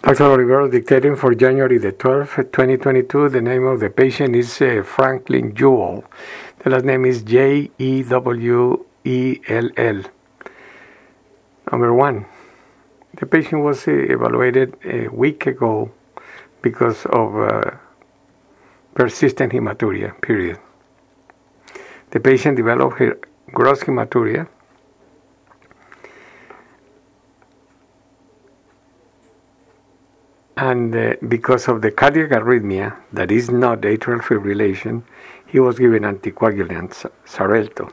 Dr. Oliveros dictating for January the 12th, 2022. The name of the patient is Franklin Jewell. The last name is Jewell. Number 1. The patient was evaluated a week ago because of persistent hematuria, period. The patient developed gross hematuria and because of the cardiac arrhythmia that is not atrial fibrillation, he was given anticoagulant, Xarelto.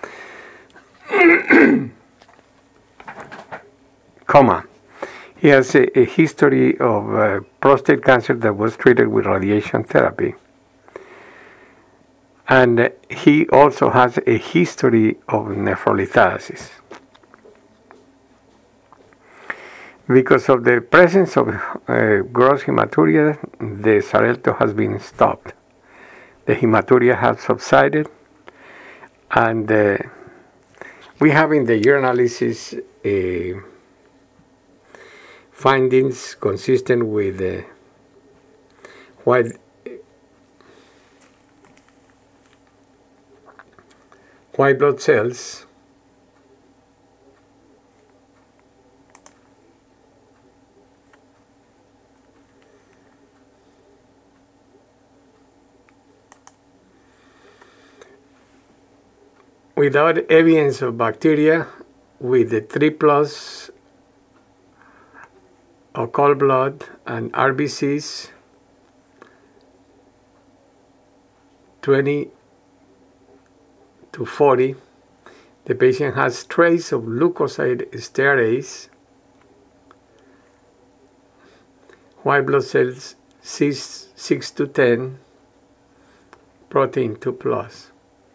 He has a history of prostate cancer that was treated with radiation therapy. And he also has a history of nephrolithiasis. Because of the presence of gross hematuria, the Xarelto has been stopped. The hematuria has subsided, and we have in the urinalysis findings consistent with white blood cells without evidence of bacteria, with the 3+ occult blood and RBCs 20 to 40. The patient has trace of leukocyte esterase, white blood cells 6 to 10, protein 2+.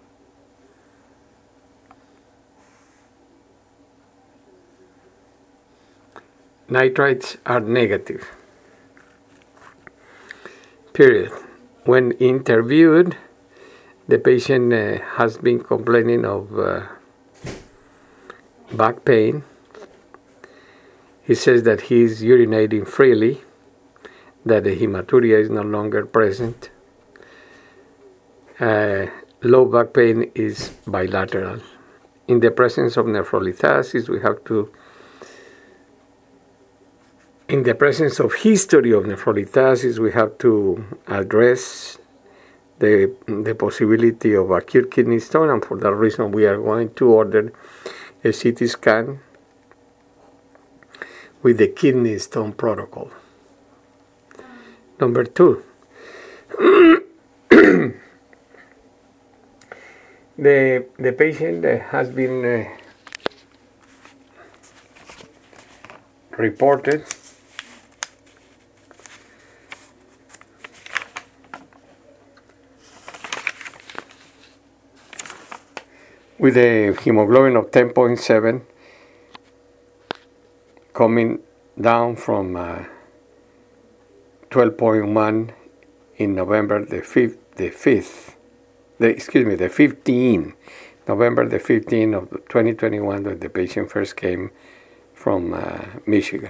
Nitrites are negative, period. When interviewed, the patient has been complaining of back pain. He says that he is urinating freely, that the hematuria is no longer present. Low back pain is bilateral. In the presence of nephrolithiasis, in the presence of history of nephrolithiasis, we have to address the possibility of acute kidney stone, and for that reason we are going to order a CT scan with the kidney stone protocol. Number 2, the patient has been reported with a hemoglobin of 10.7 coming down from 12.1 in November the 15th, November the 15th of 2021, when the patient first came from Michigan.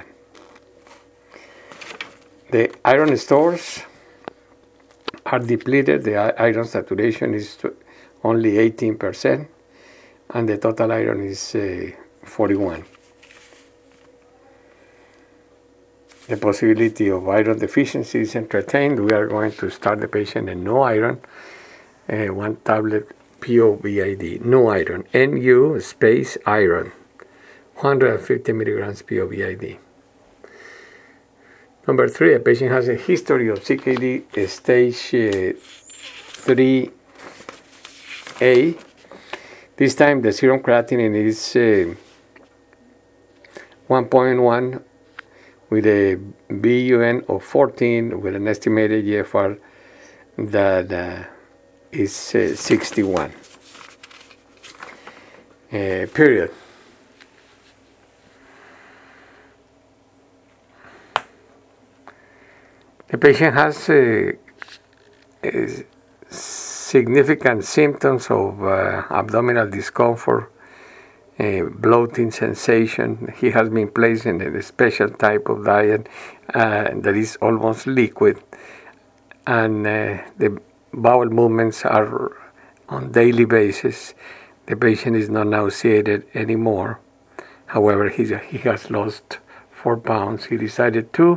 The iron stores are depleted. The iron saturation is only 18%, and the total iron is 41. The possibility of iron deficiency is entertained. We are going to start the patient in no iron, 1 tablet POVID, no iron, NU space iron, 150 milligrams POVID. Number 3, a patient has a history of CKD stage 3A. This time the serum creatinine is 1.1 with a BUN of 14 with an estimated GFR that is 61. Period. The patient has significant symptoms of abdominal discomfort, bloating sensation. He has been placed in a special type of diet that is almost liquid, and the bowel movements are on daily basis. The patient is not nauseated anymore. However, he has lost 4 pounds. He decided to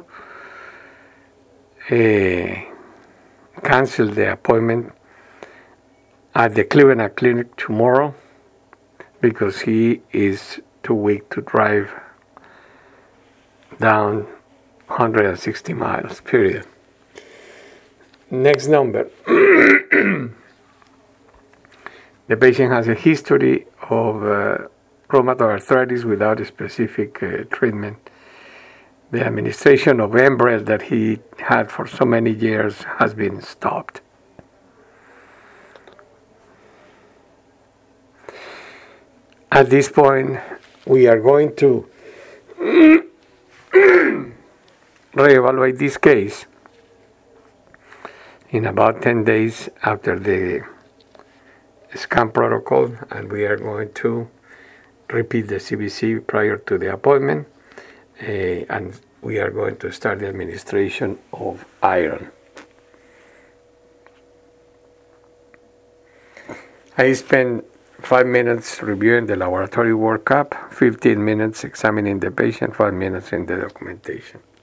cancel the appointment at the Cleveland Clinic tomorrow because he is too weak to drive down 160 miles, period. Next number. The patient has a history of rheumatoid arthritis without a specific treatment. The administration of Enbrel that he had for so many years has been stopped. At this point, we are going to reevaluate this case in about 10 days after the scan protocol, and we are going to repeat the CBC prior to the appointment, and we are going to start the administration of iron. I spent 5 minutes reviewing the laboratory workup, 15 minutes examining the patient, 5 minutes in the documentation.